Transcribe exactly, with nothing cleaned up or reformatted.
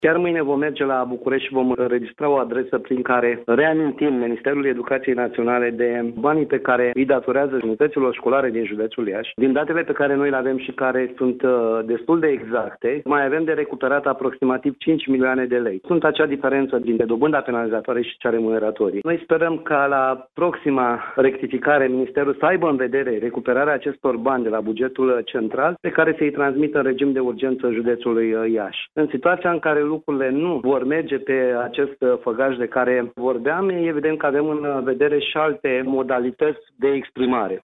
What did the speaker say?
Chiar mâine vom merge la București și vom înregistra o adresă prin care reamintim Ministerului Educației Naționale de banii pe care îi datorează unităților școlare din județul Iași. Din datele pe care noi le avem și care sunt destul de exacte, mai avem de recuperat aproximativ cinci milioane de lei. Sunt acea diferență dintre dobânda penalizatorie și cea remuneratorie. Noi sperăm ca la proxima rectificare Ministerul să aibă în vedere recuperarea acestor bani de la bugetul central pe care să-i transmită în regim de urgență județului Iași. În situația în care lucrurile nu vor merge pe acest făgaș de care vorbeam, e evident că avem în vedere și alte modalități de exprimare.